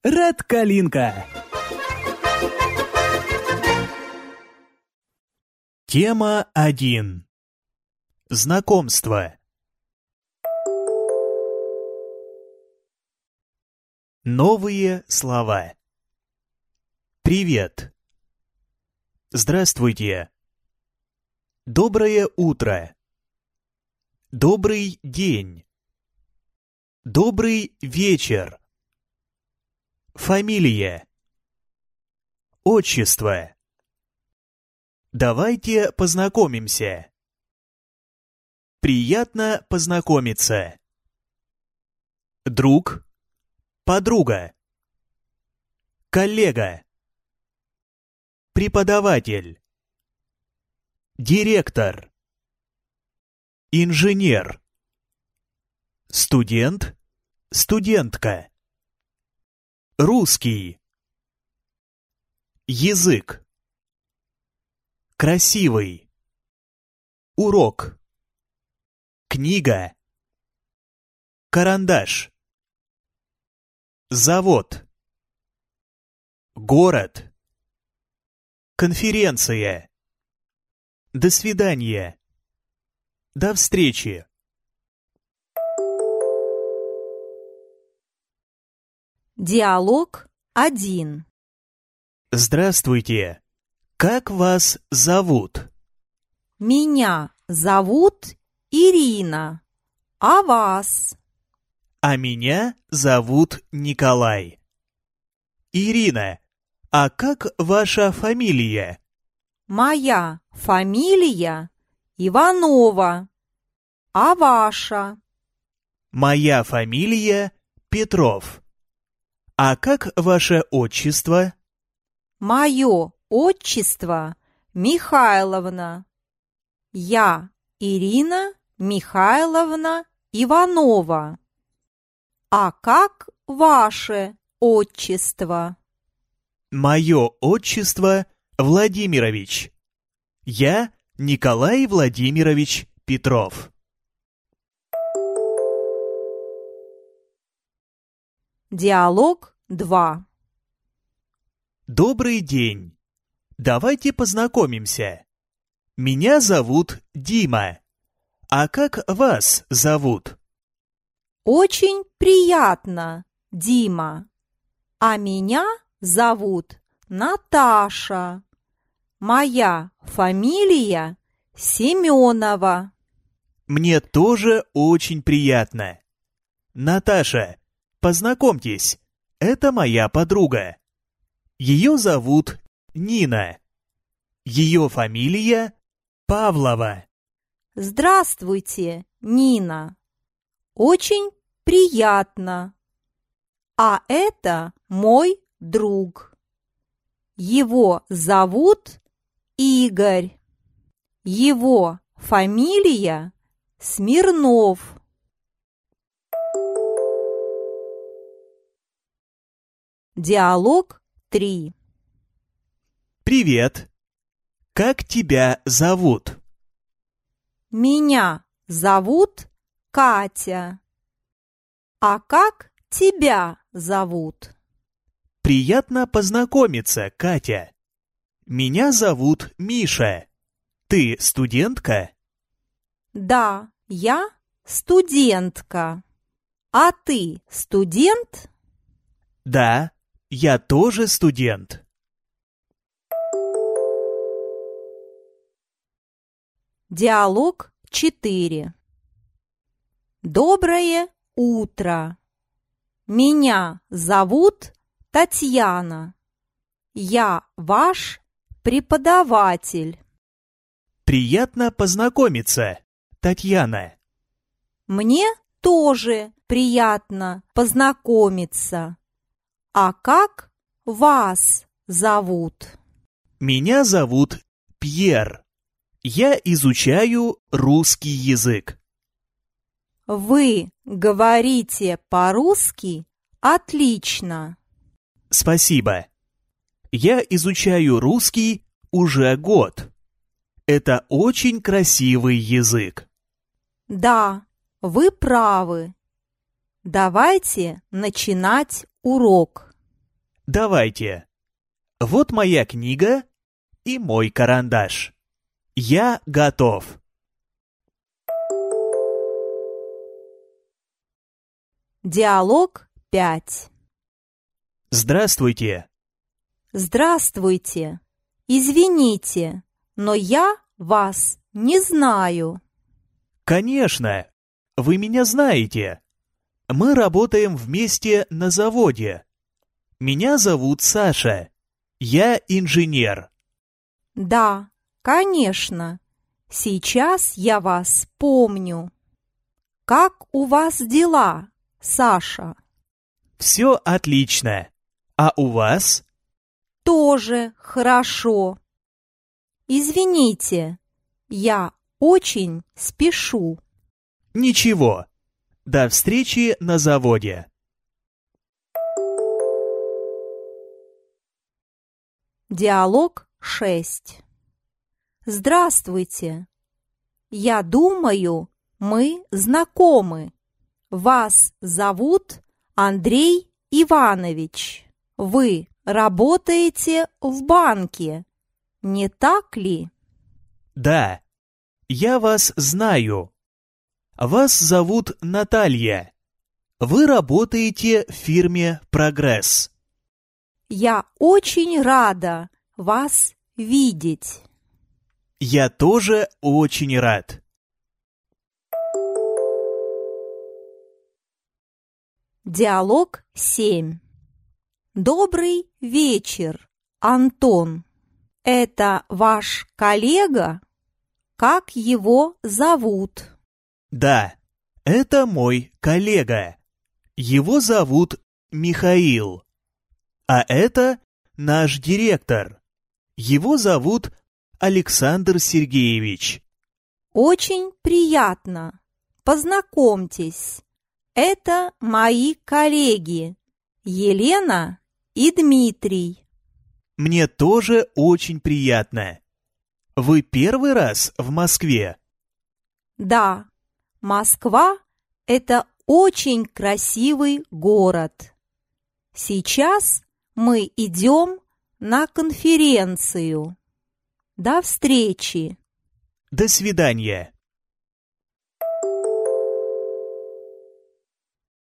Редкалинка. Тема 1. Знакомство. Новые слова. Привет. Здравствуйте. Доброе утро. Добрый день. Добрый вечер. Фамилия. Отчество. Давайте познакомимся. Приятно познакомиться. Друг. Подруга. Коллега. Преподаватель. Директор. Инженер. Студент. Студентка. Русский. Язык. Красивый. Урок. Книга. Карандаш. Завод. Город. Конференция. До свидания. До встречи. Диалог 1. Здравствуйте. Как вас зовут? Меня зовут Ирина. А вас? А меня зовут Николай. Ирина, а как ваша фамилия? Моя фамилия Иванова. А ваша? Моя фамилия Петров. А как ваше отчество? Мое отчество Михайловна. Я Ирина Михайловна Иванова. А как ваше отчество? Мое отчество Владимирович. Я Николай Владимирович Петров. Диалог 2. Добрый день. Давайте познакомимся. Меня зовут Дима. А как вас зовут? Очень приятно, Дима. А меня зовут Наташа. Моя фамилия Семенова. Мне тоже очень приятно. Наташа, познакомьтесь, это моя подруга. Ее зовут Нина. Ее фамилия Павлова. Здравствуйте, Нина. Очень приятно. А это мой друг. Его зовут Игорь. Его фамилия Смирнов. Диалог 3. Привет. Как тебя зовут? Меня зовут Катя. А как тебя зовут? Приятно познакомиться, Катя. Меня зовут Миша. Ты студентка? Да, я студентка. А ты студент? Да, я тоже студент. Диалог 4. Доброе утро. Меня зовут Татьяна. Я ваш преподаватель. Приятно познакомиться, Татьяна. Мне тоже приятно познакомиться. А как вас зовут? Меня зовут Пьер. Я изучаю русский язык. Вы говорите по-русски отлично. Спасибо. Я изучаю русский уже год. Это очень красивый язык. Да, вы правы. Давайте начинать урок. Давайте. Вот моя книга и мой карандаш. Я готов. Диалог 5. Здравствуйте. Здравствуйте. Извините, но я вас не знаю. Конечно, вы меня знаете. Мы работаем вместе на заводе. Меня зовут Саша. Я инженер. Да, конечно. Сейчас я вас помню. Как у вас дела, Саша? Все отлично. А у вас? Тоже хорошо. Извините, я очень спешу. Ничего. До встречи на заводе. Диалог 6. Здравствуйте. Я думаю, мы знакомы. Вас зовут Андрей Иванович. Вы работаете в банке, не так ли? Да, я вас знаю. Вас зовут Наталья. Вы работаете в фирме «Прогресс». Я очень рада вас видеть. Я тоже очень рад. Диалог 7. Добрый вечер, Антон. Это ваш коллега? Как его зовут? Да, это мой коллега. Его зовут Михаил. А это наш директор. Его зовут Александр Сергеевич. Очень приятно. Познакомьтесь. Это мои коллеги Елена и Дмитрий. Мне тоже очень приятно. Вы первый раз в Москве? Да, Москва – это очень красивый город. Сейчас мы идем на конференцию. До встречи. До свидания.